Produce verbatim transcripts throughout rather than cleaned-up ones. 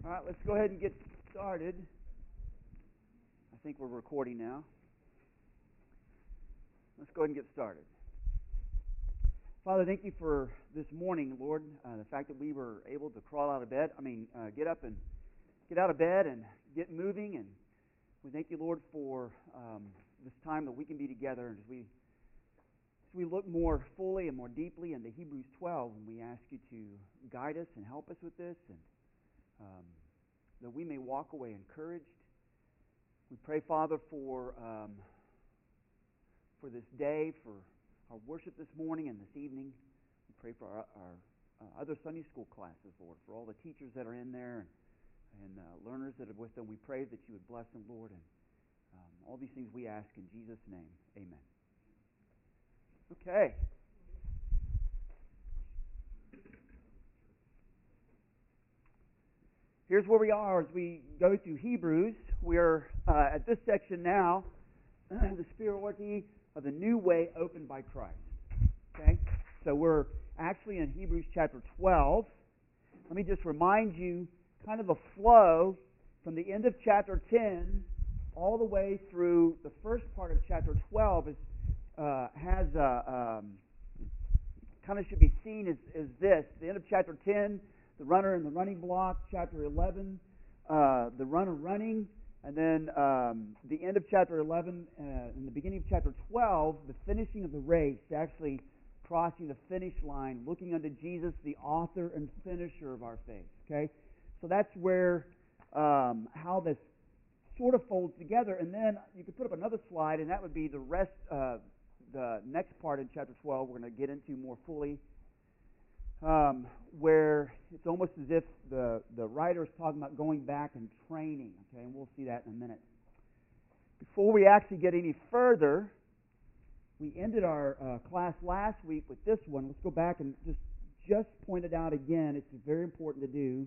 All right, let's go ahead and get started. I think we're recording now. Let's go ahead and get started. Father, thank you for this morning, Lord. Uh, the fact that we were able to crawl out of bed. I mean, uh, get up and get out of bed and get moving. And we thank you, Lord, for um, this time that we can be together. And as we as we look more fully and more deeply into Hebrews twelve, and we ask you to guide us and help us with this, and um, that we may walk away encouraged. We pray, Father, for um, for this day, for our worship this morning and this evening. We pray for our, our uh, other Sunday school classes, Lord, for all the teachers that are in there and, and uh, learners that are with them. We pray that you would bless them, Lord. And um, all these things we ask in Jesus' name. Amen. Okay. Here's where we are as we go through Hebrews. We're uh, at this section now, the superiority of the new way opened by Christ. Okay? So we're actually in Hebrews chapter twelve. Let me just remind you kind of the flow from the end of chapter ten all the way through the first part of chapter twelve is, uh, has a, um, kind of should be seen as, as this. The end of chapter ten, the runner and the running block. Chapter eleven, uh, the runner running. And then um, the end of chapter eleven uh, and the beginning of chapter twelve, the finishing of the race, actually crossing the finish line, looking unto Jesus, the author and finisher of our faith. Okay, so that's where um, how this sort of folds together. And then you could put up another slide, and that would be the rest, uh, the next part in chapter twelve. We're going to get into more fully. Um, where it's almost as if the, the writer is talking about going back and training, okay, and we'll see that in a minute. Before we actually get any further, we ended our uh, class last week with this one. Let's go back and just, just point it out again. It's very important to do.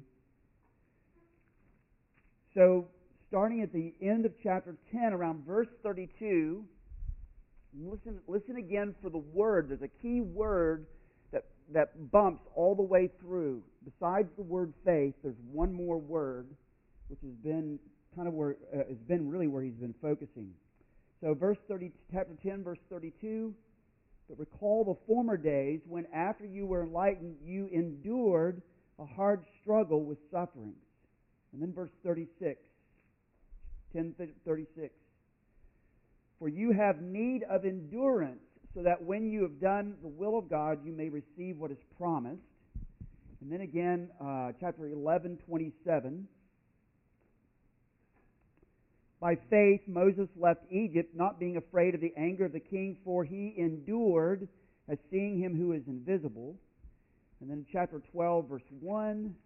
So, starting at the end of chapter ten, around verse thirty-two, listen, listen again for the word. There's a key word that bumps all the way through. Besides the word faith, there's one more word, which has been kind of where uh, has been really where he's been focusing. So, verse thirty, chapter ten, verse thirty-two. But recall the former days when, after you were enlightened, you endured a hard struggle with sufferings. And then verse thirty-six, ten thirty-six. For you have need of endurance, so that when you have done the will of God, you may receive what is promised. And then again, uh, chapter eleven, twenty-seven. By faith, Moses left Egypt, not being afraid of the anger of the king, for he endured as seeing him who is invisible. And then chapter twelve, verse one,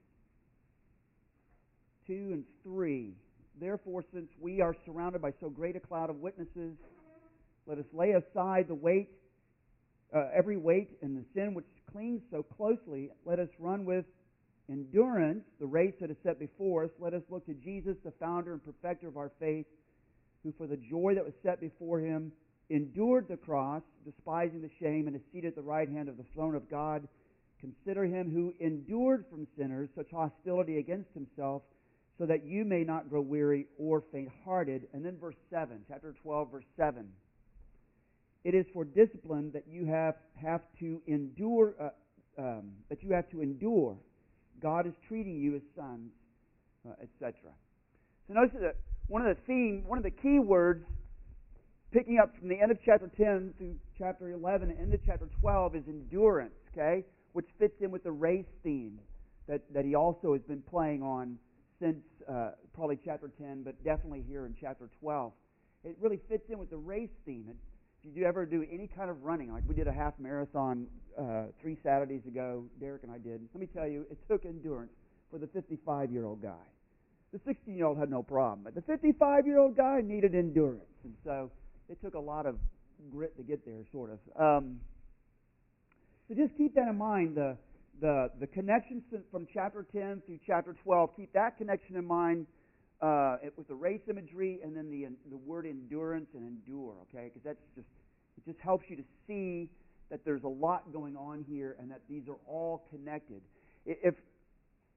two, and three. Therefore, since we are surrounded by so great a cloud of witnesses, let us lay aside the weight, uh, every weight and the sin which clings so closely. Let us run with endurance the race that is set before us. Let us look to Jesus, the founder and perfecter of our faith, who for the joy that was set before him endured the cross, despising the shame, and is seated at the right hand of the throne of God. Consider him who endured from sinners such hostility against himself, so that you may not grow weary or faint-hearted. And then verse seven, chapter twelve, verse seven. It is for discipline that you have, have to endure, uh, um, that you have to endure. God is treating you as sons, uh, et cetera. So notice that one of the theme, one of the key words, picking up from the end of chapter ten through chapter eleven and into chapter twelve, is endurance. Okay, which fits in with the race theme that that he also has been playing on since uh, probably chapter ten, but definitely here in chapter twelve. It really fits in with the race theme. It, Did you ever do any kind of running? Like we did a half marathon uh, three Saturdays ago, Derek and I did. Let me tell you, it took endurance for the fifty-five-year-old guy. The sixteen-year-old had no problem, but the fifty-five-year-old guy needed endurance. And so it took a lot of grit to get there, sort of. Um, so just keep that in mind, the, the, the connection from chapter ten through chapter twelve. Keep that connection in mind. Uh, it, with the race imagery and then the the word endurance and endure, okay? Because that's just it just helps you to see that there's a lot going on here and that these are all connected. If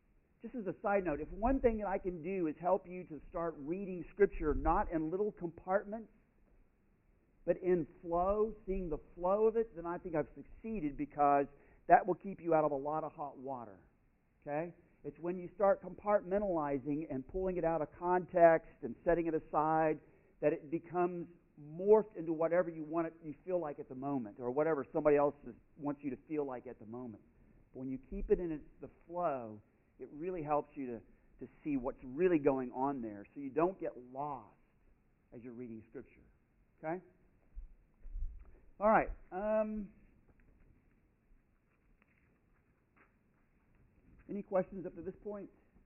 just as a side note, if one thing that I can do is help you to start reading Scripture not in little compartments, but in flow, seeing the flow of it, then I think I've succeeded, because that will keep you out of a lot of hot water. Okay? It's when you start compartmentalizing and pulling it out of context and setting it aside that it becomes morphed into whatever you want it, you feel like at the moment, or whatever somebody else is, wants you to feel like at the moment. But when you keep it in its, the flow, it really helps you to, to see what's really going on there, so you don't get lost as you're reading Scripture. Okay? All right. Um, any questions up to this point?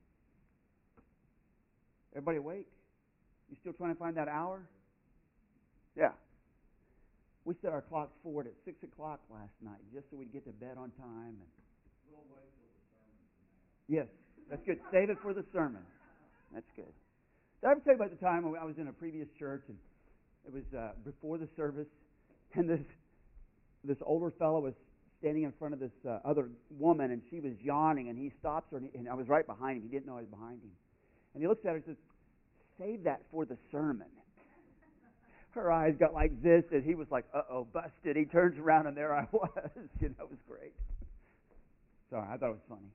Everybody awake? You still trying to find that hour? Yeah. We set our clocks forward at six o'clock last night, just so we'd get to bed on time. And we'll wait till the sermon. Yes, that's good. Save it for the sermon. That's good. Did I ever tell you about the time I was in a previous church, and it was uh, before the service, and this this older fellow was standing in front of this uh, other woman, and she was yawning, and he stops her, and, he, and I was right behind him. He didn't know I was behind him. And he looks at her and says, "Save that for the sermon." Her eyes got like this, and he was like, uh-oh, busted. He turns around, and there I was. You know, it was great. Sorry, I thought it was funny.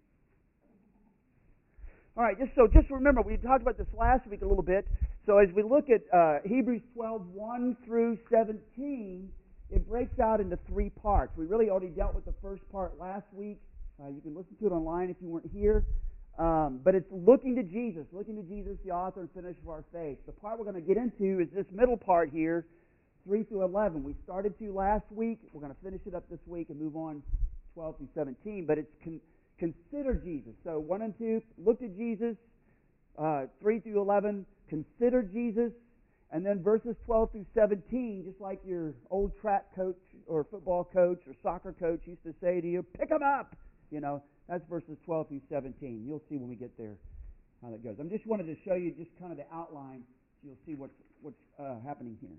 All right, just so just remember, we talked about this last week a little bit. So as we look at uh, Hebrews twelve, one through seventeen, it breaks out into three parts. We really already dealt with the first part last week. Uh, you can listen to it online if you weren't here. Um, but it's looking to Jesus, looking to Jesus, the author and finisher of our faith. The part we're going to get into is this middle part here, three through eleven. We started to last week. We're going to finish it up this week and move on twelve through seventeen. But it's con- consider Jesus. So one and two, look to Jesus. Uh, three through eleven, consider Jesus. And then verses twelve through seventeen, just like your old track coach or football coach or soccer coach used to say to you, pick them up. You know, that's verses twelve through seventeen. You'll see when we get there how that goes. I just wanted to show you just kind of the outline so you'll see what's, what's uh, happening here.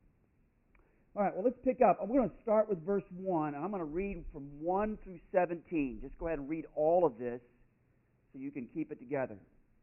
All right, well, let's pick up. I'm going to start with verse one, and I'm going to read from one through seventeen. Just go ahead and read all of this so you can keep it together.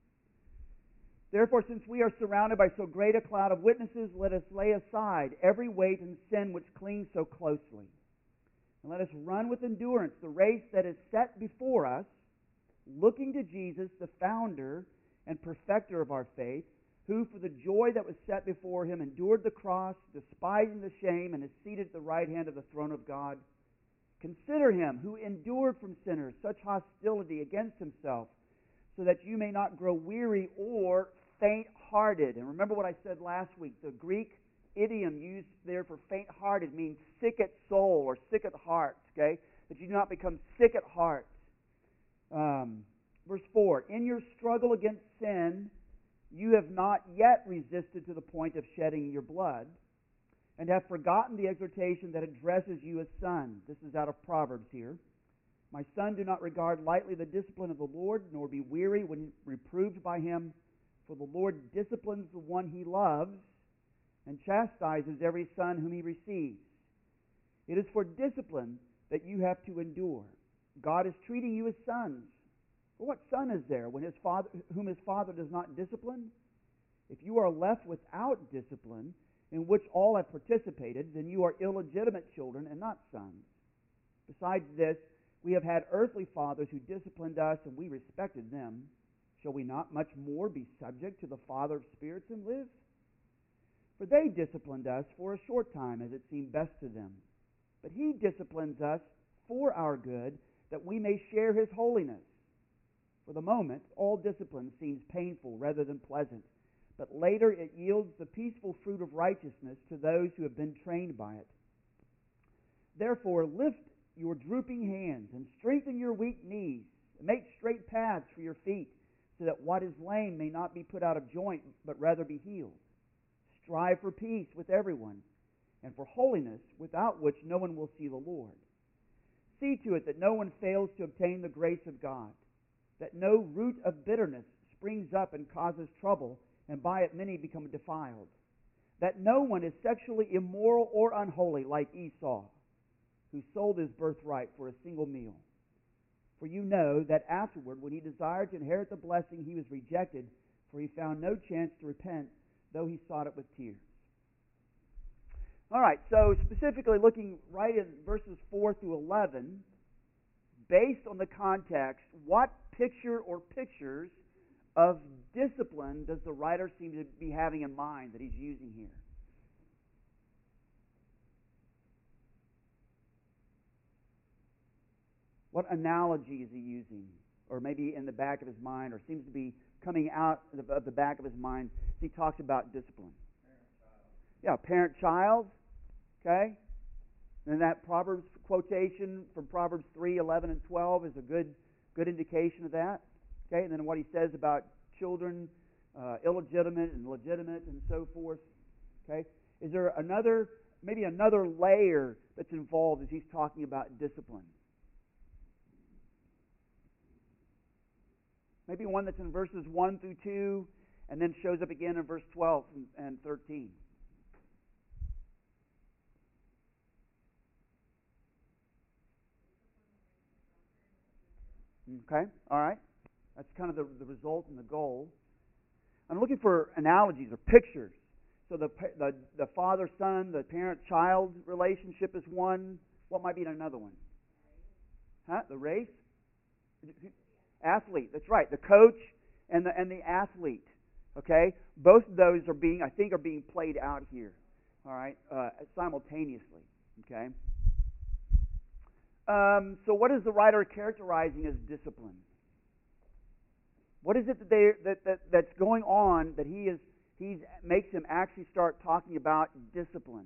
Therefore, since we are surrounded by so great a cloud of witnesses, let us lay aside every weight and sin which clings so closely. And let us run with endurance the race that is set before us, looking to Jesus, the founder and perfecter of our faith, who for the joy that was set before him endured the cross, despising the shame, and is seated at the right hand of the throne of God. Consider him who endured from sinners such hostility against himself, so that you may not grow weary or faint-hearted. And remember what I said last week. The Greek idiom used there for faint-hearted means sick at soul or sick at heart, okay? That you do not become sick at heart. Um, verse four, in your struggle against sin, you have not yet resisted to the point of shedding your blood, and have forgotten the exhortation that addresses you as sons. This is out of Proverbs here. My son, do not regard lightly the discipline of the Lord, nor be weary when reproved by him. For the Lord disciplines the one he loves, and chastises every son whom he receives. It is for discipline that you have to endure. God is treating you as sons. For what son is there when his father, whom his father does not discipline? If you are left without discipline, in which all have participated, then you are illegitimate children and not sons. Besides this, we have had earthly fathers who disciplined us, and we respected them. Shall we not much more be subject to the Father of spirits and live? For they disciplined us for a short time, as it seemed best to them. But he disciplines us for our good, that we may share his holiness. For the moment, all discipline seems painful rather than pleasant, but later it yields the peaceful fruit of righteousness to those who have been trained by it. Therefore, lift your drooping hands and strengthen your weak knees, and make straight paths for your feet, so that what is lame may not be put out of joint, but rather be healed. Strive for peace with everyone, and for holiness, without which no one will see the Lord. See to it that no one fails to obtain the grace of God, that no root of bitterness springs up and causes trouble, and by it many become defiled, that no one is sexually immoral or unholy like Esau, who sold his birthright for a single meal. For you know that afterward, when he desired to inherit the blessing, he was rejected, for he found no chance to repent, though he sought it with tears. All right, so specifically looking right in verses four through eleven, based on the context, what picture or pictures of discipline does the writer seem to be having in mind that he's using here? What analogy is he using? Or maybe in the back of his mind, or seems to be coming out of the back of his mind as he talks about discipline? Yeah, parent-child. Okay? And that Proverbs quotation from Proverbs three, eleven, and twelve is a good good indication of that. Okay? And then what he says about children, uh, illegitimate and legitimate and so forth. Okay? Is there another, maybe another layer that's involved as he's talking about discipline? Maybe one that's in verses one through two and then shows up again in verse twelve and thirteen. Okay, all right. That's kind of the, the result and the goal. I'm looking for analogies or pictures. So the the, the father-son, the parent-child relationship is one. What might be another one? Huh? The race? Athlete. That's right. The coach and the and the athlete. Okay, both of those are being, I think, are being played out here. All right, uh, simultaneously. Okay. Um, so, what is the writer characterizing as discipline? What is it that they that, that that's going on that he is he makes him actually start talking about discipline?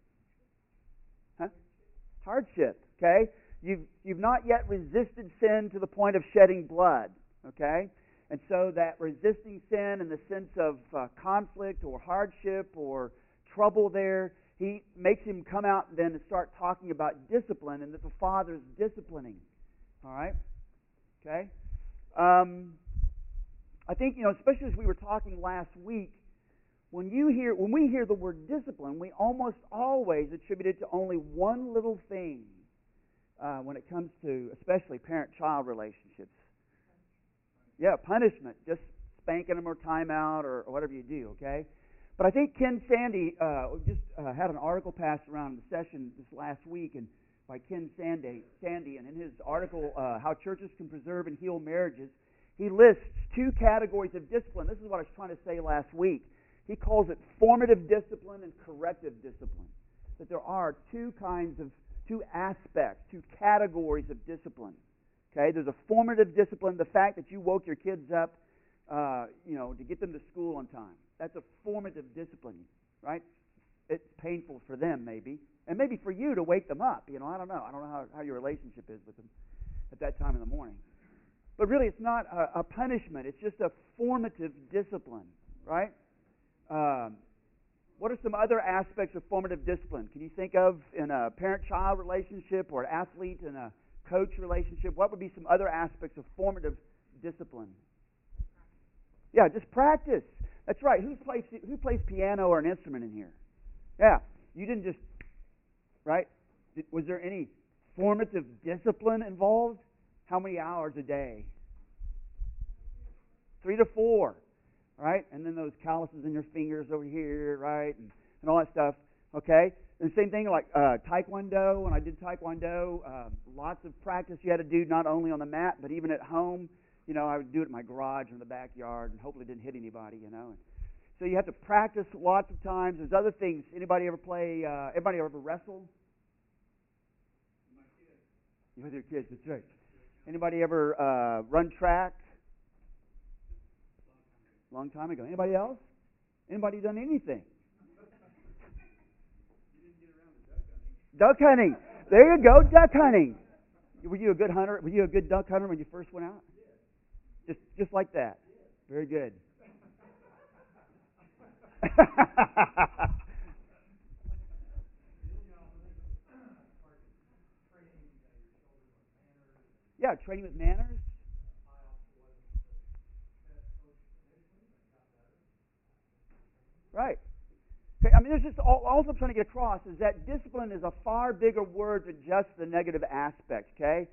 Huh? Hardship. Okay. You've, you've not yet resisted sin to the point of shedding blood, okay? And so that resisting sin in the sense of uh, conflict or hardship or trouble there, he makes him come out then and start talking about discipline and that the Father's disciplining, all right? Okay? Um, I think, you know, especially as we were talking last week, when you hear, when we hear the word discipline, we almost always attribute it to only one little thing. Uh, when it comes to especially parent-child relationships. Yeah, punishment, just spanking them or timeout or, or whatever you do, okay? But I think Ken Sande uh, just uh, had an article passed around the session this last week and by Ken Sande, Sande, and in his article, uh, How Churches Can Preserve and Heal Marriages, he lists two categories of discipline. This is what I was trying to say last week. He calls it formative discipline and corrective discipline. That there are two kinds of two aspects, two categories of discipline. Okay, there's a formative discipline, the fact that you woke your kids up, uh, you know, to get them to school on time. That's a formative discipline, right? It's painful for them, maybe, and maybe for you to wake them up. You know, I don't know. I don't know how, how your relationship is with them at that time in the morning. But really, it's not a, a punishment. It's just a formative discipline, right? Um, What are some other aspects of formative discipline? Can you think of in a parent-child relationship or an athlete and a coach relationship? What would be some other aspects of formative discipline? Yeah, just practice. That's right. Who plays who plays piano or an instrument in here? Yeah, you didn't just, right? Was there any formative discipline involved? How many hours a day? Three to four. Right? And then those calluses in your fingers over here, right? And, and all that stuff. Okay? And the same thing like uh, Taekwondo. When I did Taekwondo, uh, lots of practice you had to do not only on the mat, but even at home. You know, I would do it in my garage or in the backyard and hopefully didn't hit anybody, you know. So you have to practice lots of times. There's other things. Anybody ever play, uh, everybody ever wrestle? You with your kids, that's right. Anybody ever uh, run track? Long time ago. Anybody else? Anybody done anything? Duck hunting. There you go, duck hunting. Were you a good hunter? Were you a good duck hunter when you first went out? Just, just like that. Very good. Yeah, training with manners. Right. Okay, I mean, there's just all, all I'm trying to get across is that discipline is a far bigger word than just the negative aspect. Okay,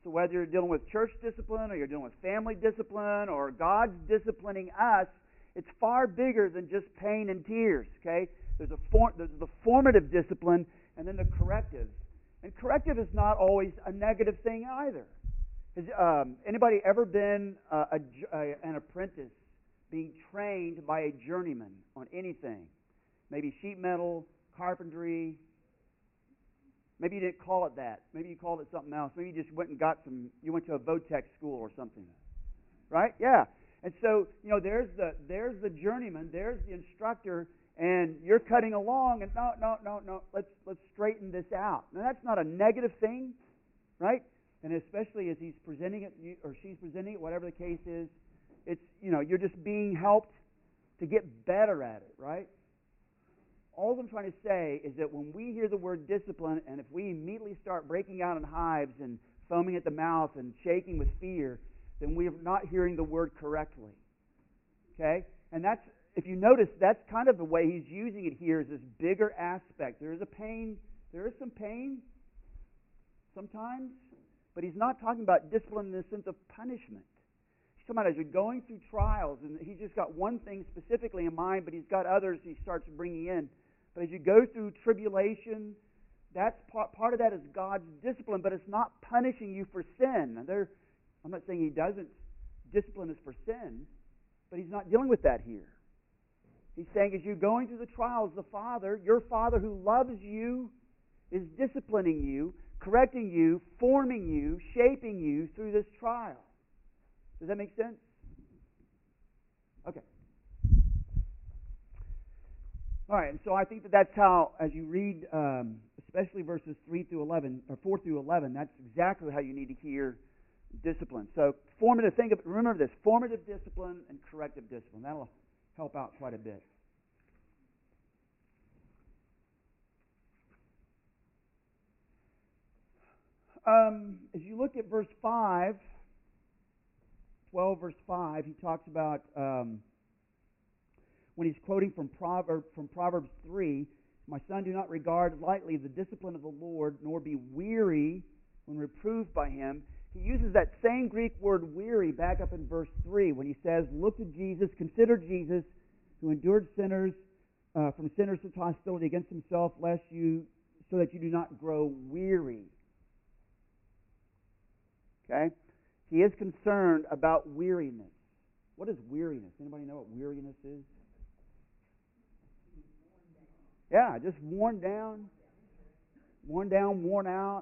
So whether you're dealing with church discipline or you're dealing with family discipline or God's disciplining us, it's far bigger than just pain and tears, okay? There's a form, there's the formative discipline and then the corrective. And corrective is not always a negative thing either. Has um, anybody ever been uh, a, a, an apprentice being trained by a journeyman on anything? Maybe sheet metal, carpentry. Maybe you didn't call it that. Maybe you called it something else. Maybe you just went and got some, you went to a Votech school or something. Right? Yeah. And so, you know, there's the there's the journeyman, there's the instructor, and you're cutting along, and no, no, no, no, let's let's straighten this out. Now, that's not a negative thing, right? And especially as he's presenting it, or she's presenting it, whatever the case is, it's, you know, you're just being helped to get better at it, right? All I'm trying to say is that when we hear the word discipline, and if we immediately start breaking out in hives and foaming at the mouth and shaking with fear, then we are not hearing the word correctly. Okay? And that's, if you notice, that's kind of the way he's using it here, is this bigger aspect. There is a pain, there is some pain sometimes, but he's not talking about discipline in the sense of punishment. He's talking about as you're going through trials, and he's just got one thing specifically in mind, but he's got others he starts bringing in. But as you go through tribulation, that's part, part of that is God's discipline, but it's not punishing you for sin. Now, there, I'm not saying he doesn't discipline us for sin, but he's not dealing with that here. He's saying as you're going through the trials, the Father, your Father who loves you, is disciplining you, correcting you, forming you, shaping you through this trial. Does that make sense? Okay. All right, and so I think that that's how, as you read, um, especially verses three through eleven, or four through eleven, that's exactly how you need to hear discipline. So, formative, think of, remember this, formative discipline and corrective discipline. That'll help out quite a bit. Um, as you look at verse five, twelve verse five, he talks about, um, when he's quoting from, Proverb, from Proverbs three, "My son, do not regard lightly the discipline of the Lord, nor be weary when reproved by him." He uses that same Greek word weary back up in verse three when he says, "Look to Jesus, consider Jesus, who endured sinners uh, from sinners to hostility against himself, lest you, so that you do not grow weary." Okay? He is concerned about weariness. What is weariness? Anybody know what weariness is? Yeah, just worn down. Worn down, worn out.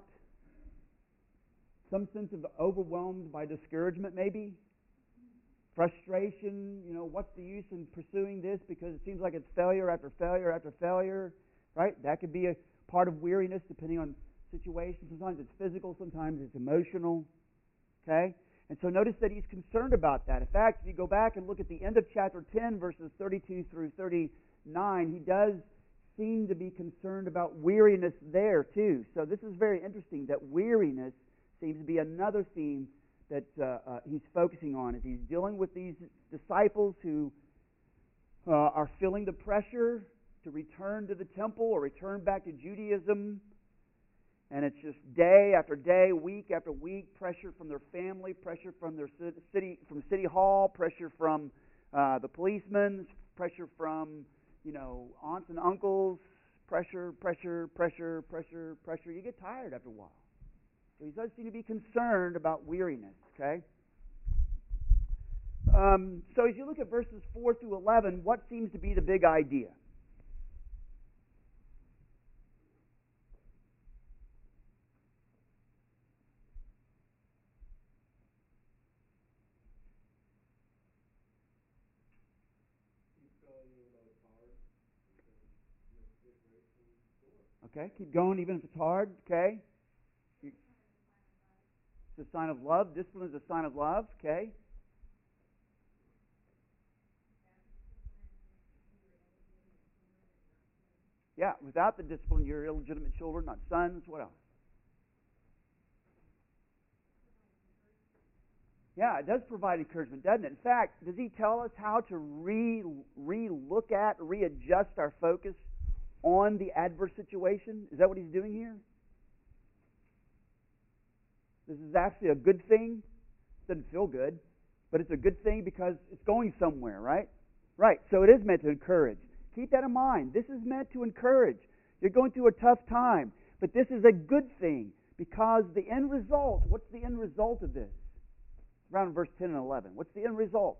Some sense of overwhelmed by discouragement, maybe. Frustration, you know, what's the use in pursuing this because it seems like it's failure after failure after failure, right? That could be a part of weariness depending on situation. Sometimes it's physical, sometimes it's emotional, okay? And so notice that he's concerned about that. In fact, if you go back and look at the end of chapter ten, verses thirty-two through thirty-nine, he does seem to be concerned about weariness there too. So this is very interesting that weariness seems to be another theme that uh, uh, he's focusing on as he's dealing with these disciples who uh, are feeling the pressure to return to the temple or return back to Judaism. And it's just day after day, week after week, pressure from their family, pressure from their city, from City Hall, pressure from uh, the policemen, pressure from, you know, aunts and uncles, pressure, pressure, pressure, pressure, pressure. You get tired after a while. So he does seem to be concerned about weariness, okay? Um, so as you look at verses four through eleven, what seems to be the big idea? Okay, keep going even if it's hard, okay? It's a sign of love. Discipline is a sign of love, okay? Yeah, without the discipline, you're illegitimate children, not sons. What else? Yeah, it does provide encouragement, doesn't it? In fact, does he tell us how to re re-look at, readjust our focus on the adverse situation? Is that what he's doing here? This is actually a good thing. It doesn't feel good, but it's a good thing because it's going somewhere, right? Right. So it is meant to encourage. Keep that in mind. This is meant to encourage. You're going through a tough time, but this is a good thing because the end result, what's the end result of this? Around verse ten and eleven. What's the end result?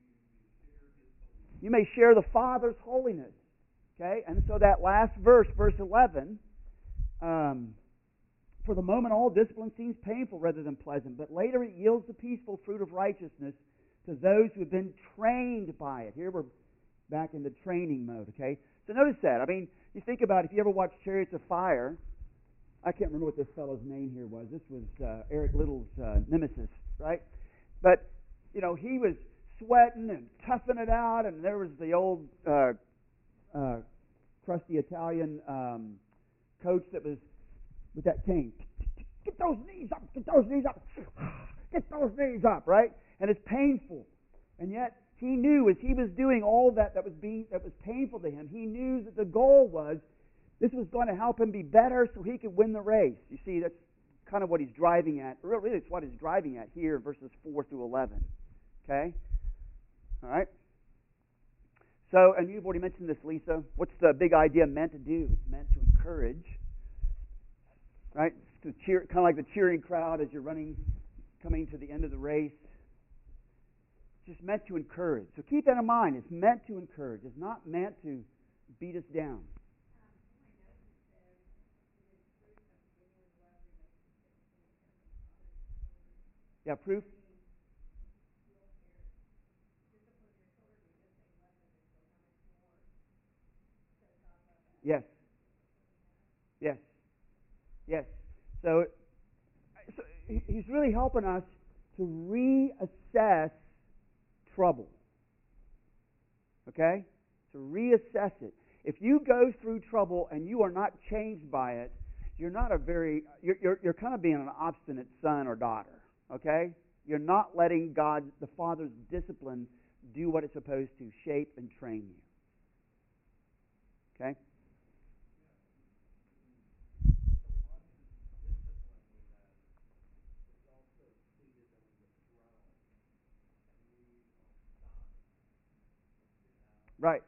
You may share the Father's holiness. Okay? And so that last verse, verse eleven, um, for the moment all discipline seems painful rather than pleasant, but later it yields the peaceful fruit of righteousness to those who have been trained by it. Here we're back in the training mode, okay? So notice that. I mean, you think about it, if you ever watch Chariots of Fire, I can't remember what this fellow's name here was. This was uh, Eric Little's uh, nemesis, right? But, you know, he was sweating and toughing it out, and there was the old uh, uh, crusty Italian um, coach that was with that cane. Get those knees up, get those knees up, get those knees up, right? And it's painful. And yet, he knew as he was doing all that that was being that was painful to him, he knew that the goal was this was going to help him be better so he could win the race. You see, that's kind of what he's driving at. Really, it's what he's driving at here in verses four through eleven. Okay? All right? So, and you've already mentioned this, Lisa. What's the big idea meant to do? It's meant to encourage. Right? To cheer, kind of like the cheering crowd as you're running, coming to the end of the race. It's just meant to encourage. So keep that in mind. It's meant to encourage. It's not meant to beat us down. Yeah, proof? Yes. Yes. Yes. So, so he's really helping us to reassess trouble. Okay? To reassess it. If you go through trouble and you are not changed by it, you're not a very you're you're, you're kind of being an obstinate son or daughter. Okay? You're not letting God, the Father's discipline, do what it's supposed to, shape and train you. Okay? Right.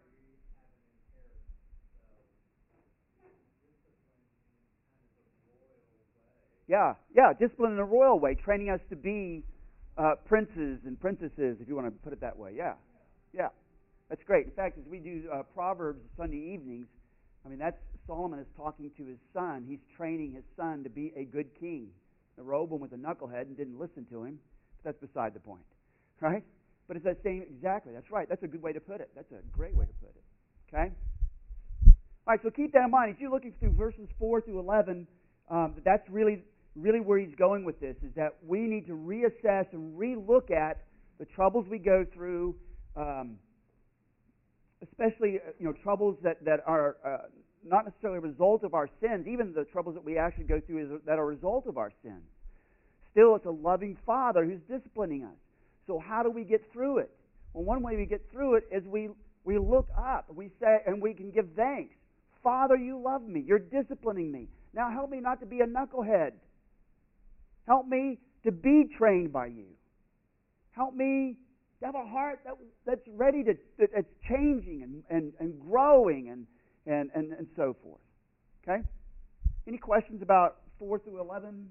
Yeah, yeah, discipline in a royal way, training us to be uh, princes and princesses, if you want to put it that way. Yeah, yeah, that's great. In fact, as we do uh, Proverbs Sunday evenings, I mean, that's Solomon is talking to his son. He's training his son to be a good king. Rehoboam was a knucklehead and didn't listen to him. But that's beside the point, right? But it's that same, exactly, that's right. That's a good way to put it. That's a great way to put it, okay? All right, so keep that in mind. As you're looking through verses four through eleven, um, that's really... Really where he's going with this is that we need to reassess and relook at the troubles we go through, um, especially you know troubles that, that are uh, not necessarily a result of our sins, even the troubles that we actually go through is, that are a result of our sins. Still, it's a loving Father who's disciplining us. So how do we get through it? Well, one way we get through it is we, we look up and we say, and we can give thanks. Father, you love me. You're disciplining me. Now help me not to be a knucklehead. Help me to be trained by you. Help me to have a heart that, that's ready to, that's changing and, and, and growing and, and, and, and so forth. Okay? Any questions about four through eleven?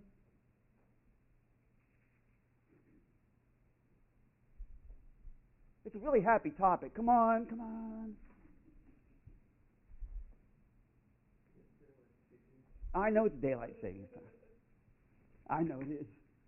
It's a really happy topic. Come on, come on. I know it's daylight savings time. I know it is.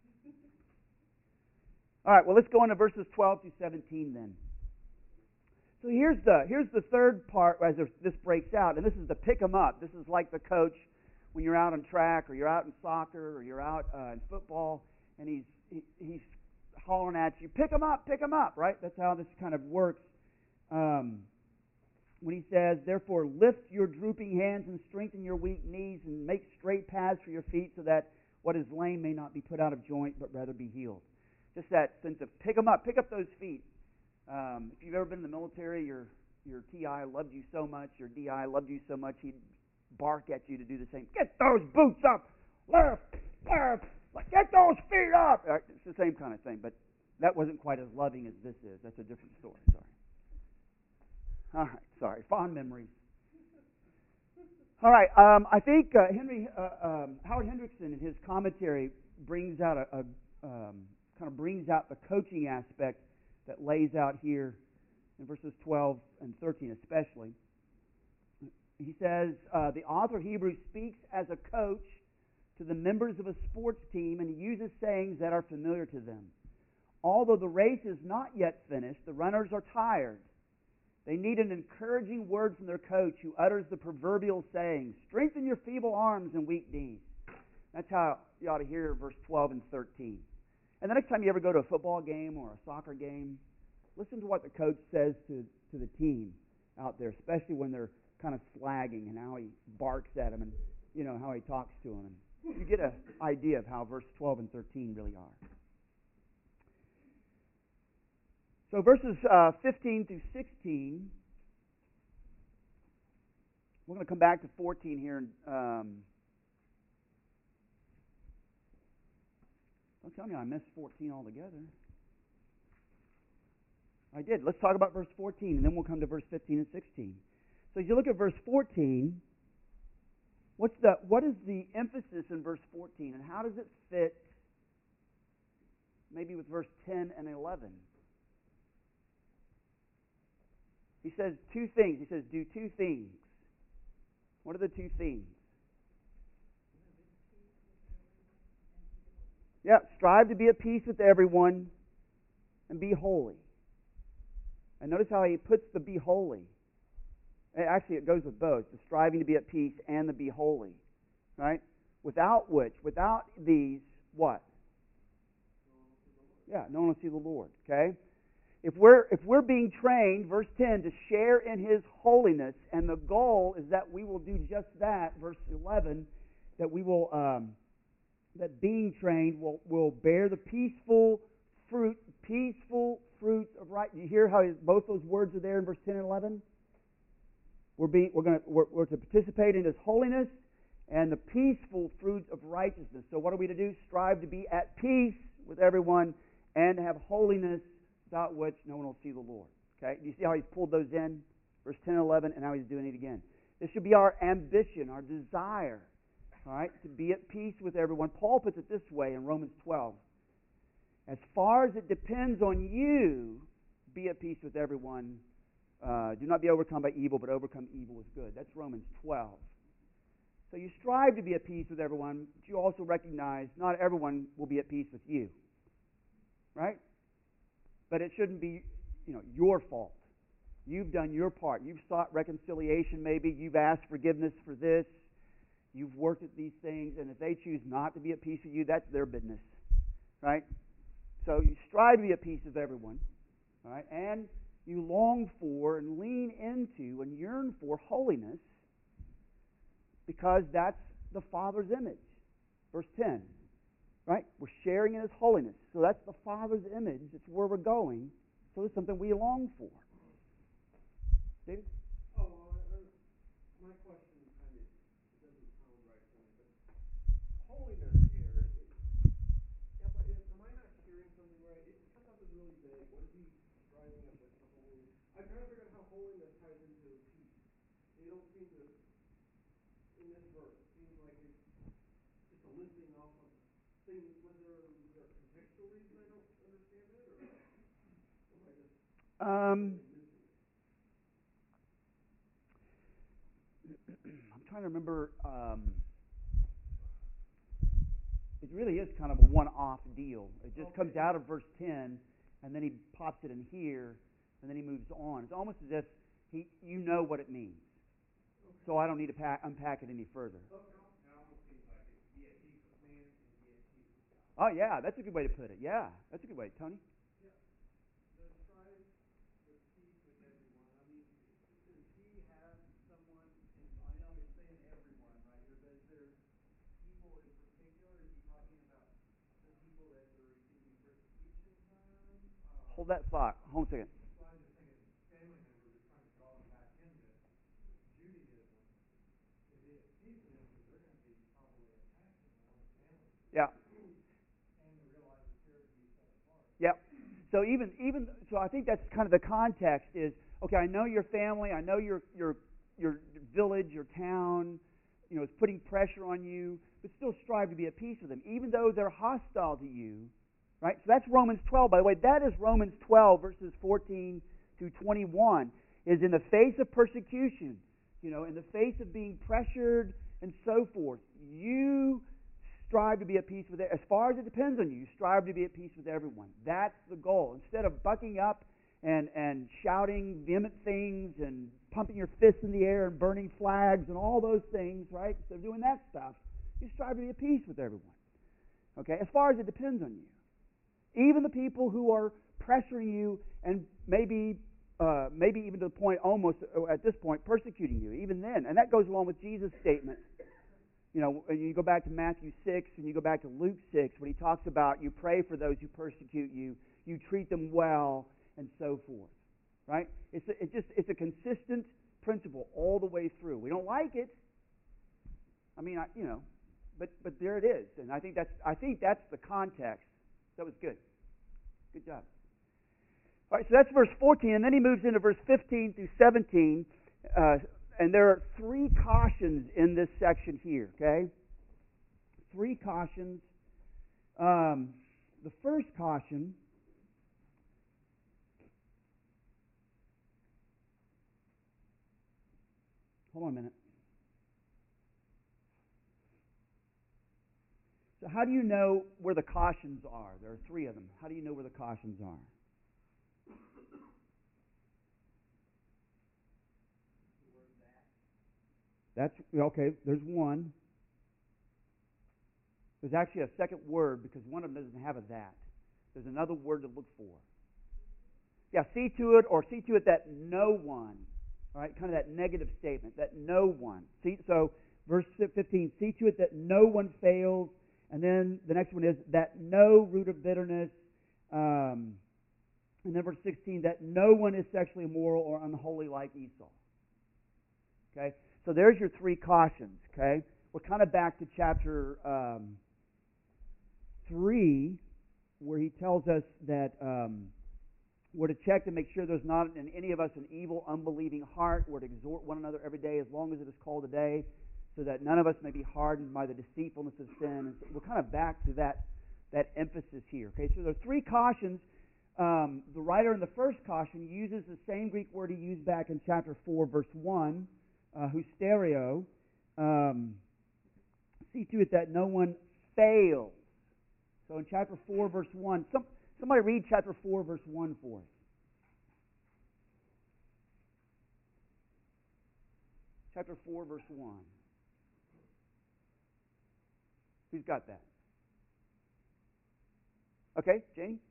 All right, well, let's go on to verses twelve through seventeen then. So here's the here's the third part as this breaks out, and this is the pick 'em up. This is like the coach when you're out on track or you're out in soccer or you're out uh, in football, and he's he, he's hollering at you, pick 'em up, pick 'em up, right? That's how this kind of works. Um, when he says, therefore, lift your drooping hands and strengthen your weak knees and make straight paths for your feet so that what is lame may not be put out of joint, but rather be healed. Just that sense of pick them up, pick up those feet. Um, if you've ever been in the military, your your T I loved you so much, your D I loved you so much, he'd bark at you to do the same. Get those boots up, lift, lift, Like, get those feet up! It's the same kind of thing, but that wasn't quite as loving as this is. That's a different story. Sorry. All right, sorry. Fond memories. All right, um, I think uh, Henry uh, um, Howard Hendrickson in his commentary brings out a, a um, kind of brings out the coaching aspect that lays out here in verses twelve and thirteen, especially. He says uh, the author of Hebrews speaks as a coach to the members of a sports team, and he uses sayings that are familiar to them. Although the race is not yet finished, the runners are tired. They need an encouraging word from their coach who utters the proverbial saying, strengthen your feeble arms and weak knees. That's how you ought to hear verse twelve and thirteen. And the next time you ever go to a football game or a soccer game, listen to what the coach says to, to the team out there, especially when they're kind of slagging and how he barks at them and, you know, how he talks to them. And you get an idea of how verse twelve and thirteen really are. So verses uh, fifteen through sixteen, we're going to come back to fourteen here. And, um, don't tell me I missed fourteen altogether. I did. Let's talk about verse fourteen, and then we'll come to verse fifteen and sixteen. So as you look at verse fourteen, what's the what is the emphasis in verse fourteen, and how does it fit maybe with verse ten and eleven? He says two things. He says, do two things. What are the two things? Yeah, strive to be at peace with everyone and be holy. And notice how he puts the be holy. Actually, it goes with both, the striving to be at peace and the be holy. Right? Without which, without these, what? Yeah, no one will see the Lord. Okay? If we're if we're being trained, verse ten, to share in His holiness, and the goal is that we will do just that, verse eleven, that we will um, that being trained will will bear the peaceful fruit, peaceful fruits of right. You hear how both those words are there in verse ten and eleven. We're being we're going to we're, we're to participate in His holiness and the peaceful fruits of righteousness. So what are we to do? Strive to be at peace with everyone and have holiness, without which no one will see the Lord. Okay? Do you see how he's pulled those in? Verse ten and eleven, and now he's doing it again. This should be our ambition, our desire, all right, to be at peace with everyone. Paul puts it this way in Romans twelve. As far as it depends on you, be at peace with everyone. Uh, do not be overcome by evil, but overcome evil with good. That's Romans twelve. So you strive to be at peace with everyone, but you also recognize not everyone will be at peace with you. Right? But it shouldn't be, you know, your fault. You've done your part. You've sought reconciliation maybe. You've asked forgiveness for this. You've worked at these things. And if they choose not to be at peace with you, that's their business. Right? So you strive to be at peace with everyone. Right? And you long for and lean into and yearn for holiness because that's the Father's image. Verse ten. Right? We're sharing in His holiness. So that's the Father's image. It's where we're going. So it's something we long for. David? Oh, well, uh, my question kind of doesn't sound right to me, but holiness here, it, am, I, am I not hearing something right? It comes up as really vague. What is he driving at with the holy? I'm trying to figure out how holiness ties into peace. They don't seem to, in this verse, it seems like it's just a listing off of things. Was there, was there a contextual reason I don't understand it, or am I just Um, I'm trying to remember. Um, it really is kind of a one-off deal. It just Okay. comes out of verse ten, and then he pops it in here, and then he moves on. It's almost as if he, you know what it means. Okay. So I don't need to pack, unpack it any further. Okay. It almost seems like it's be at peace with man and be at peace with God. Oh, yeah, that's a good way to put it. Yeah, that's a good way. Tony? Yeah. The strive for peace with everyone. I mean, does he have someone, in, I know he's saying everyone right here, but is there people in particular? Is he talking about the people that are receiving persecution from? Uh, Hold that thought. Hold on a second. well, I'm just thinking family members are trying to draw them back into Judaism. To be at peace with them, because they're going to be probably attacking their own family. Yeah. So even even so, I think that's kind of the context. Is okay. I know your family. I know your your your village, your town. You know, is putting pressure on you, but still strive to be at peace with them, even though they're hostile to you. Right. So that's Romans twelve. By the way, that is Romans twelve, verses fourteen to twenty-one. Is in the face of persecution, you know, in the face of being pressured and so forth, you strive to be at peace with it. As far as it depends on you, you strive to be at peace with everyone. That's the goal. Instead of bucking up and, and shouting vehement things and pumping your fists in the air and burning flags and all those things, right? Instead of doing that stuff, you strive to be at peace with everyone. Okay? As far as it depends on you. Even the people who are pressuring you and maybe Uh, maybe even to the point, almost at this point, persecuting you, even then. And that goes along with Jesus' statement. You know, you go back to Matthew six and you go back to Luke six, when he talks about you pray for those who persecute you, you treat them well, and so forth. Right? It's a, it just it's a consistent principle all the way through. We don't like it. I mean, I, you know, but but there it is, and I think that's I think that's the context. That was good. Good job. All right, so that's verse fourteen, and then he moves into verse fifteen through seventeen, uh, and there are three cautions in this section here, okay? Three cautions. Um, the first caution, hold on a minute. So how do you know where the cautions are? There are three of them. How do you know where the cautions are? That's okay. There's one. There's actually a second word because one of them doesn't have a that. There's another word to look for. Yeah, see to it or see to it that no one. All right, kind of that negative statement that no one. See, so verse fifteen. See to it that no one fails, and then the next one is that no root of bitterness. Um, and then verse sixteen, that no one is sexually immoral or unholy like Esau. Okay. So there's your three cautions, okay? We're kind of back to chapter um, three, where he tells us that um, we're to check to make sure there's not in any of us an evil, unbelieving heart. We're to exhort one another every day as long as it is called a day, so that none of us may be hardened by the deceitfulness of sin. And so we're kind of back to that, that emphasis here, okay? So there are three cautions. Um, the writer in the first caution uses the same Greek word he used back in chapter four, verse one, Uh, hysterio, um, see to it that no one fails. So in chapter four, verse one, some, somebody read chapter four, verse one for us. Chapter four, verse one. Who's got that? Okay, Jane?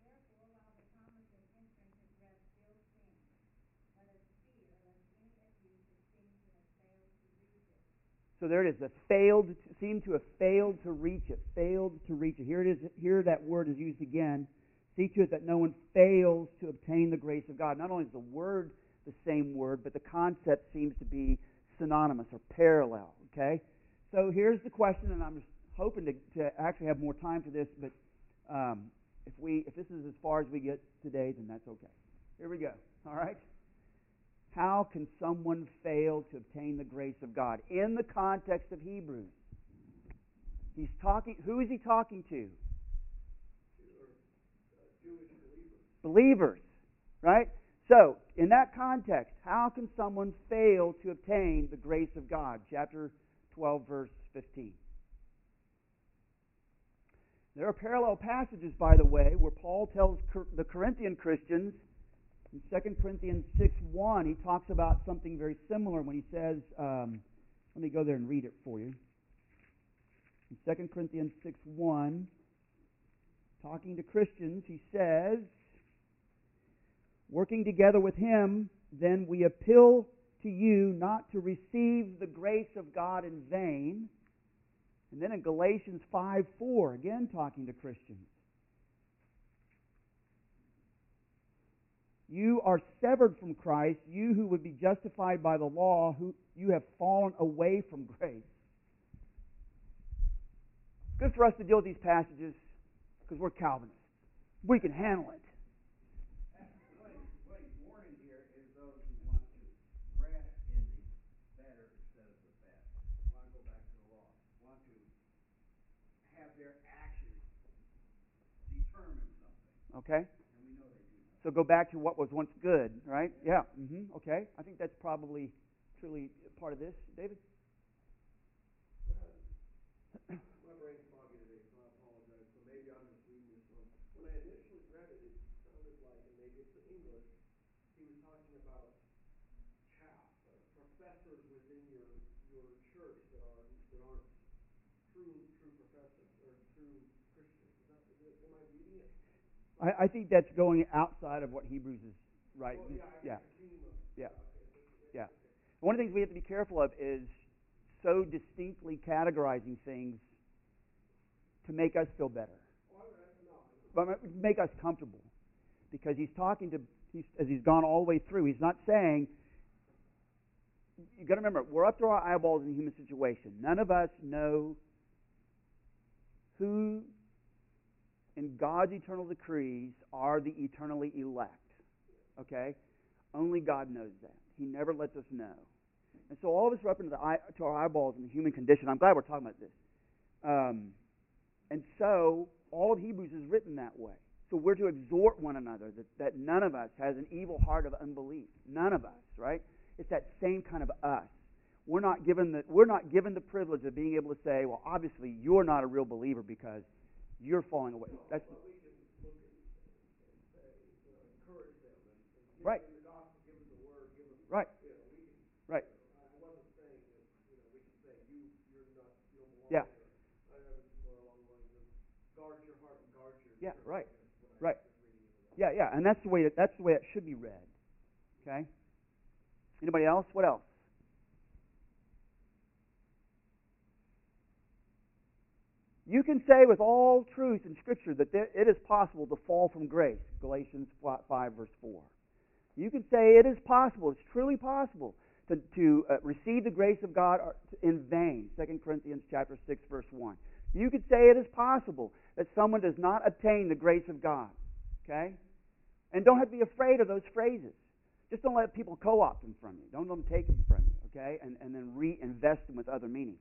So there it is. The failed seem to have failed to reach it. Failed to reach it. Here it is. Here that word is used again. See to it that no one fails to obtain the grace of God. Not only is the word the same word, but the concept seems to be synonymous or parallel. Okay. So here's the question, and I'm just hoping to, to actually have more time for this. But um, if we if this is as far as we get today, then that's okay. Here we go. All right. How can someone fail to obtain the grace of God? In the context of Hebrews, he's talking. Who is he talking to? Jewish believers. Believers, right? So, in that context, how can someone fail to obtain the grace of God? Chapter twelve, verse fifteen. There are parallel passages, by the way, where Paul tells the Corinthian Christians. In Second Corinthians six one, he talks about something very similar when he says, um, let me go there and read it for you. In Second Corinthians six one, talking to Christians, he says, working together with him, then we appeal to you not to receive the grace of God in vain. And then in Galatians five four, again talking to Christians, you are severed from Christ, you who would be justified by the law, who you have fallen away from grace. It's good for us to deal with these passages because we're Calvinists. We can handle it. their actions determine something. Okay. And we know they do that. So go back to what was once good, right? Yeah. Mm-hmm. Okay. I think that's probably truly part of this. David? My brain's foggy today, so I apologize. So maybe I'm just reading this one. When I initially read it, it sounded like, and maybe it's in English, he was talking about chaff, or professors within your your church that are that aren't true true professors or true Christians. Is that, is it, am I reading it? I, I think that's going outside of what Hebrews is right. Well, yeah, I yeah. guess the theme of, Yeah. okay, Yeah. One of the things we have to be careful of is so distinctly categorizing things to make us feel better, but make us comfortable. Because he's talking to, he's, as he's gone all the way through, he's not saying, you've got to remember, we're up to our eyeballs in the human situation. None of us know who in God's eternal decrees are the eternally elect. Okay? Only God knows that. He never lets us know. And so all of us are up into the eye, to our eyeballs in the human condition. I'm glad we're talking about this. Um, and so all of Hebrews is written that way. So we're to exhort one another that, that none of us has an evil heart of unbelief. None of us, right? It's that same kind of us. We're not given the we're not given the privilege of being able to say, well, obviously you're not a real believer because you're falling away. That's But we can look at and say, you know, encourage them and, and give right. them the gospel, give them the word, give them, Right. you know, we can, Right. you know, I wasn't saying that, you know, we can say you, you're not, you don't belong Yeah. here. I know it's more along the lines of guard your heart and guard your Yeah. spirit, Right. I guess, when I Right. was reading into that. Yeah. Yeah. And that's the way that, that's the way it should be read. Okay. Anybody else? What else? You can say with all truth in Scripture that there, it is possible to fall from grace, Galatians five, verse four. You can say it is possible, it's truly possible, to, to uh, receive the grace of God in vain, Second Corinthians chapter six, verse one. You could say it is possible that someone does not obtain the grace of God, okay? And don't have to be afraid of those phrases. Just don't let people co-opt them from you. Don't let them take them from you, okay? And, and then reinvest them with other meanings.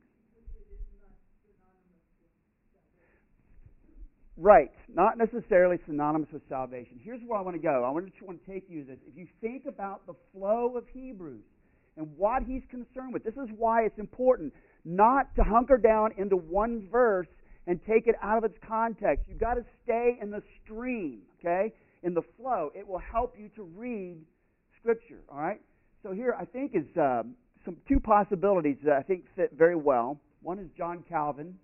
Right. Not necessarily synonymous with salvation. Here's where I want to go. I want to, want to take you to this. If you think about the flow of Hebrews and what he's concerned with, this is why it's important not to hunker down into one verse and take it out of its context. You've got to stay in the stream, okay? In the flow. It will help you to read Scripture, all right? So here I think is uh, some two possibilities that I think fit very well. One is John Calvin.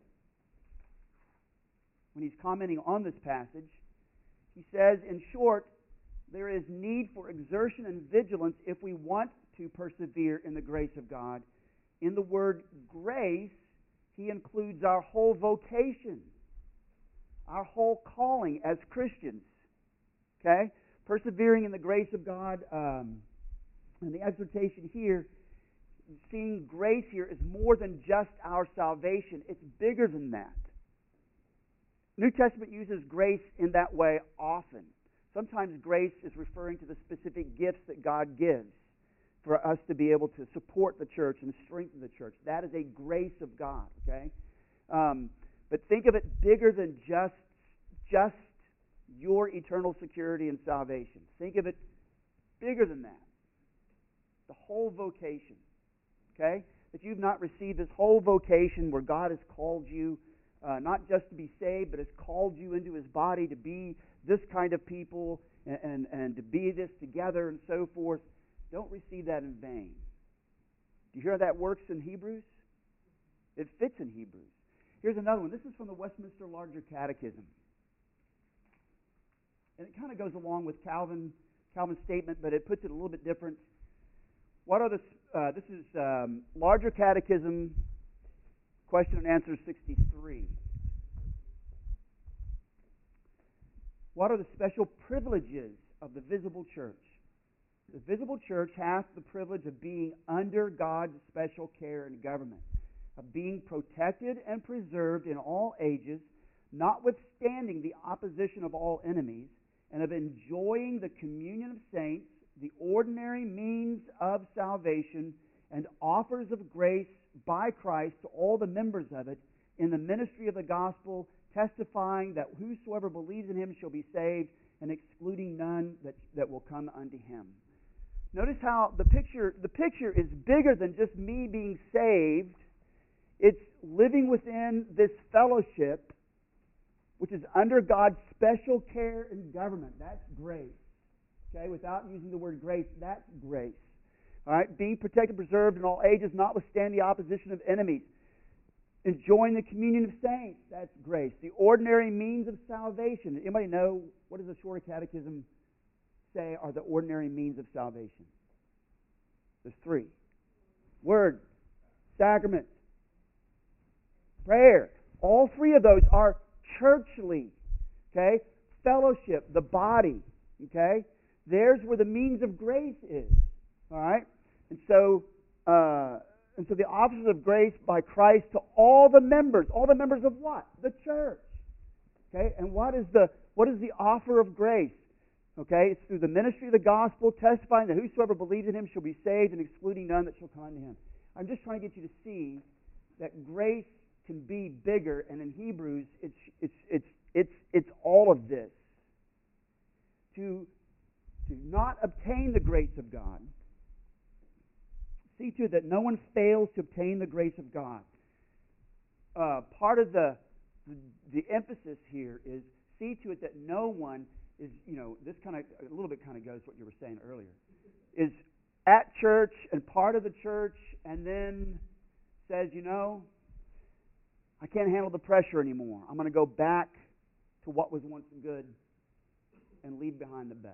When he's commenting on this passage, he says, in short, there is need for exertion and vigilance if we want to persevere in the grace of God. In the word grace, he includes our whole vocation, our whole calling as Christians. Okay? Persevering in the grace of God, um, and the exhortation here, seeing grace here is more than just our salvation. It's bigger than that. New Testament uses grace in that way often. Sometimes grace is referring to the specific gifts that God gives for us to be able to support the church and strengthen the church. That is a grace of God, okay? Um, but think of it bigger than just, just your eternal security and salvation. Think of it bigger than that. The whole vocation, okay? That you've not received this whole vocation where God has called you Uh, not just to be saved, but has called you into His body to be this kind of people and, and, and to be this together and so forth. Don't receive that in vain. Do you hear how that works in Hebrews? It fits in Hebrews. Here's another one. This is from the Westminster Larger Catechism. And it kind of goes along with Calvin, Calvin's statement, but it puts it a little bit different. What are the, uh, this is um, Larger Catechism, question and answer sixty-three. What are the special privileges of the visible church? The visible church has the privilege of being under God's special care and government, of being protected and preserved in all ages, notwithstanding the opposition of all enemies, and of enjoying the communion of saints, the ordinary means of salvation, and offers of grace by Christ to all the members of it in the ministry of the gospel testifying that whosoever believes in him shall be saved, and excluding none that, that will come unto him. Notice how the picture, the picture is bigger than just me being saved. It's living within this fellowship, which is under God's special care and government. That's grace. Okay, without using the word grace, that's grace. All right, being protected, preserved in all ages, notwithstanding the opposition of enemies. Enjoying the communion of saints, that's grace. The ordinary means of salvation. Anybody know, what does the Shorter Catechism say are the ordinary means of salvation? There's three. Word, sacrament, prayer. All three of those are churchly. Okay? Fellowship, the body. Okay? There's where the means of grace is. All right? And so, uh, and so the offices of grace by Christ to all the members. All the members of what? The church. Okay? And what is the what is the offer of grace? Okay? It's through the ministry of the gospel, testifying that whosoever believes in him shall be saved, and excluding none that shall come unto him. I'm just trying to get you to see that grace can be bigger, and in Hebrews, it's it's it's it's it's all of this. To to not obtain the grace of God. See to it that no one fails to obtain the grace of God. Uh, part of the, the the emphasis here is see to it that no one is, you know, this kind of a little bit kind of goes what you were saying earlier, is at church and part of the church, and then says, you know, I can't handle the pressure anymore. I'm going to go back to what was once good and leave behind the better.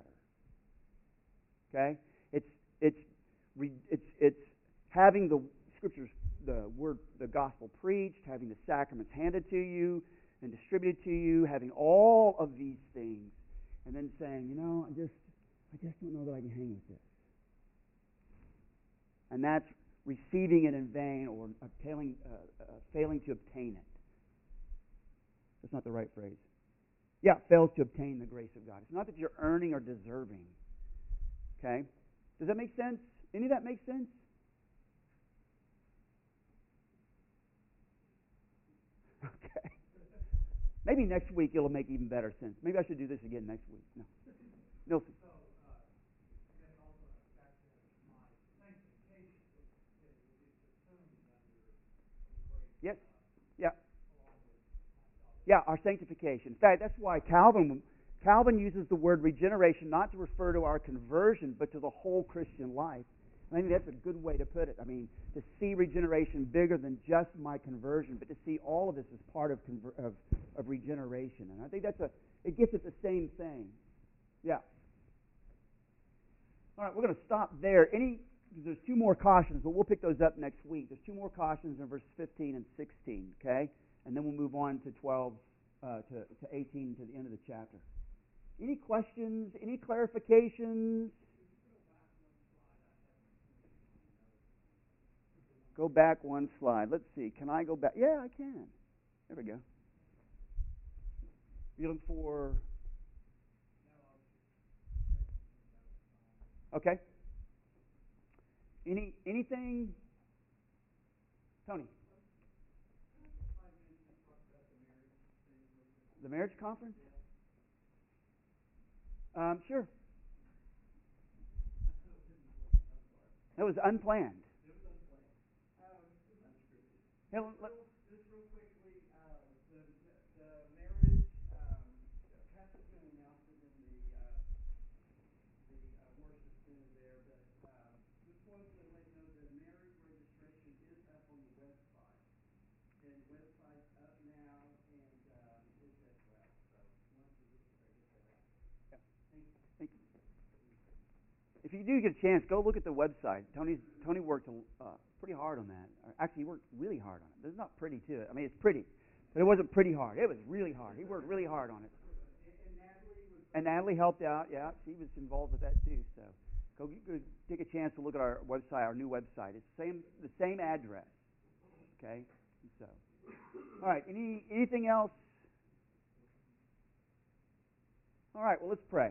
Okay, it's it's it's it's having the scriptures, the word, the gospel preached, having the sacraments handed to you and distributed to you, having all of these things, and then saying, you know, I just I just don't know that I can hang with this. And that's receiving it in vain or failing, uh, uh, failing to obtain it. That's not the right phrase. Yeah, fails to obtain the grace of God. It's not that you're earning or deserving. Okay? Does that make sense? Any of that make sense? Okay. Maybe next week it'll make even better sense. Maybe I should do this again next week. No. Nilsson. Yes. Yeah. Yeah, our sanctification. In fact, that's why Calvin Calvin uses the word regeneration not to refer to our conversion, but to the whole Christian life. I think that's a good way to put it. I mean, to see regeneration bigger than just my conversion, but to see all of this as part of conver- of, of regeneration. And I think that's a it gets at the same thing. Yeah. All right, we're going to stop there. Any There's two more cautions, but we'll pick those up next week. There's two more cautions in verses fifteen and sixteen, okay? And then we'll move on to twelve, uh, to, to eighteen, to the end of the chapter. Any questions? Any clarifications? Go back one slide. Let's see. Can I go back? Yeah, I can. There we go. You're looking for... Okay. Any anything? Tony? The marriage conference? Um, sure. It was unplanned. Hey, let, Just real quickly, uh, the, the marriage, um, Pastor's going to announce it in the, uh, the uh, worship center there, but uh, just wanted to let you know the marriage registration is up on the website. And the website's up now, and um, it's as well. So, once we get there, get that out. yeah. Thank you. If you do get a chance, go look at the website. Tony's Tony worked uh, pretty hard on that. Actually, he worked really hard on it. There's not pretty to it. I mean, it's pretty, but it wasn't pretty hard. It was really hard. He worked really hard on it. And Natalie was. And Natalie helped out. Yeah, she was involved with that too. So, go, go take a chance to look at our website, our new website. It's the same the same address. Okay. So, all right. Any anything else? All right. Well, let's pray.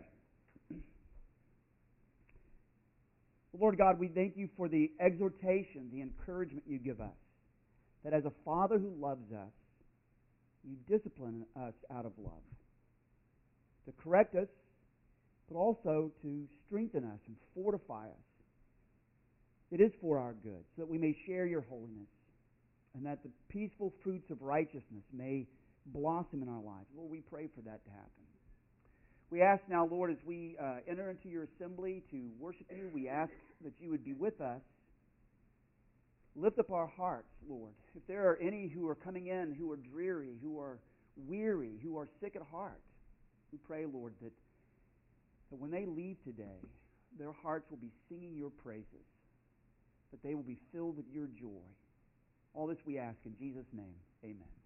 Lord God, we thank you for the exhortation, the encouragement you give us. That as a Father who loves us, You discipline us out of love to correct us, but also to strengthen us and fortify us. It is for our good, so that we may share your holiness and that the peaceful fruits of righteousness may blossom in our lives. Lord, we pray for that to happen. We ask now, Lord, as we uh, enter into your assembly to worship you, we ask that you would be with us. Lift up our hearts, Lord. If there are any who are coming in who are dreary, who are weary, who are sick at heart, we pray, Lord, that, that when they leave today, their hearts will be singing your praises, that they will be filled with your joy. All this we ask in Jesus' name. Amen.